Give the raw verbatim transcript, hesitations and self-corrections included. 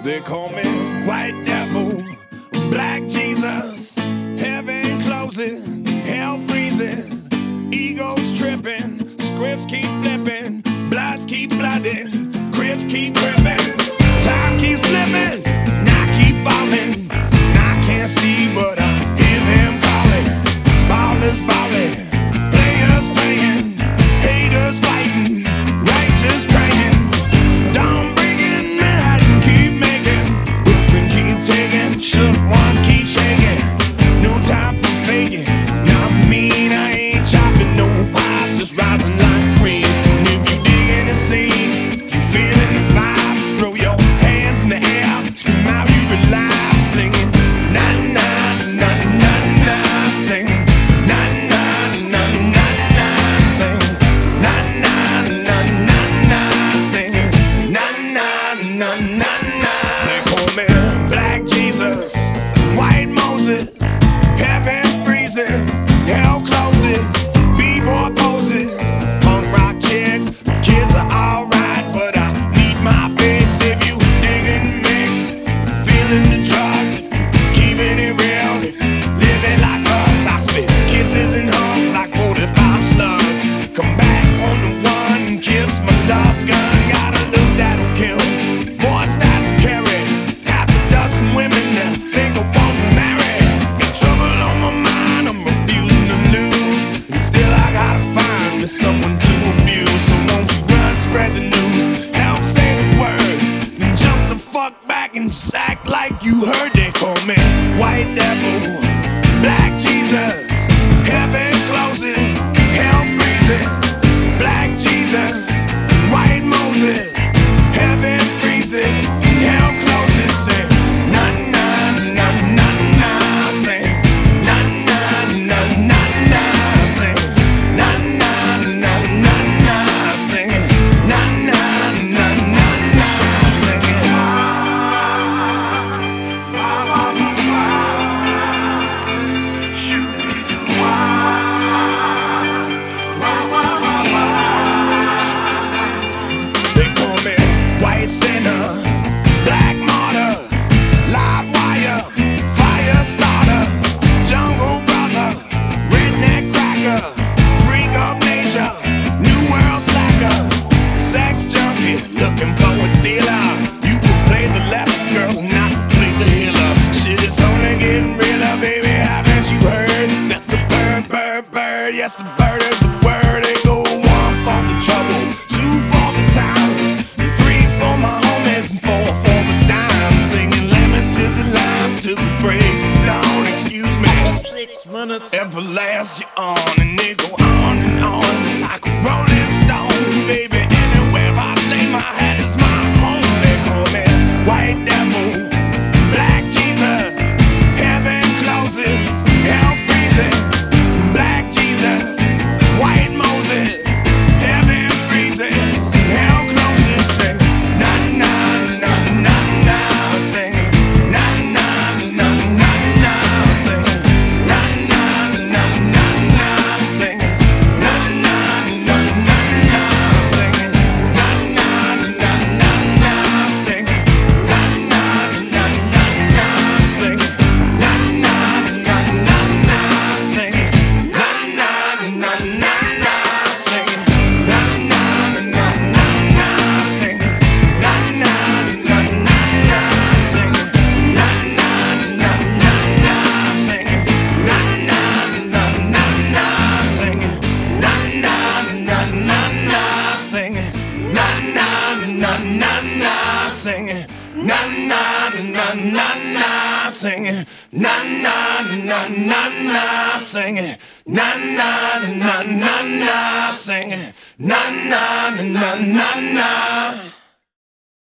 They call me White Devil, Black Jesus. Heaven closing, hell freezing, egos tripping, scripts keep flipping, bloods keep flooding, crips keep tripping, time keeps slipping, and I keep falling. And I can't see, but I hear them calling. Ballers balling, players playing, haters fighting, righteous praying. Don't bring it mad and keep making, Brooklyn keep taking, shook ones keep shaking. No time for faking. Not mean, I ain't chopping no pies, just rising like cream. And if you digging the scene, if you feeling the vibes, throw your hands in the air, scream out you alive, singing na na na na na, singing na na na na na, singing na na na na na, singing na na na na na. They call me Black Jesus, White Moses, heaven freezing, hell closing, b-boy poses, punk rock chicks. Kids are alright, but I need my fix. If you digging mix, feeling the drugs, if you keeping it real, if you living like us, I spit kisses and hugs like forty-five slugs. Come back on the one and kiss my love gun. Got a look that'll kill, voice that'll carry half a dozen women that think I won't marry. Got trouble on my mind, I'm refusing to lose, and still I gotta find me someone to abuse. So won't you run, spread the news, help say the word, then jump the fuck back and just act like you heard. They call me White Devil, Black Jesus, heaven closing, hell freezing, Black Jesus, White Moses, heaven freezing, hell closing, say na na na na na, say na na na na na, say na na na na na, say na na na na na, say. They call me White Sinner, Black Martyr, Live Wire, Fire Starter, Jungle Brother, Redneck Cracker, Freak of Nature, New World Slacker, Sex Junkie, looking for a dealer. You could play the left girl, and I could play the healer. Shit is only getting realer, baby, haven't you heard that the bird, bird, bird, yes, the bird is the word. They go one for the trouble, two for the towns, and three for my homies, and four for the dimes. Singing lemons to the limes till the break of dawn. Excuse me, six minutes, everlast you on, and they go on and on like a rolling stone, baby. Anywhere I lay my head is my home. They call me White Devil, Black Jesus, heaven closing, hell freezing, Black Jesus, White Moses, heaven freezing, hell closing, say na na na na na, say na na na na na, say na na na na na, say na na na na na, say na na na na na, say na na na na na, say na na na na na, say na na na na na, say na na na na na, say na na na na na, say na na na na na, say na na na na na, say na na na na na, say na na na na na, sing na na na na na, sing na na na na na, sing na na na na na, sing na na na na na.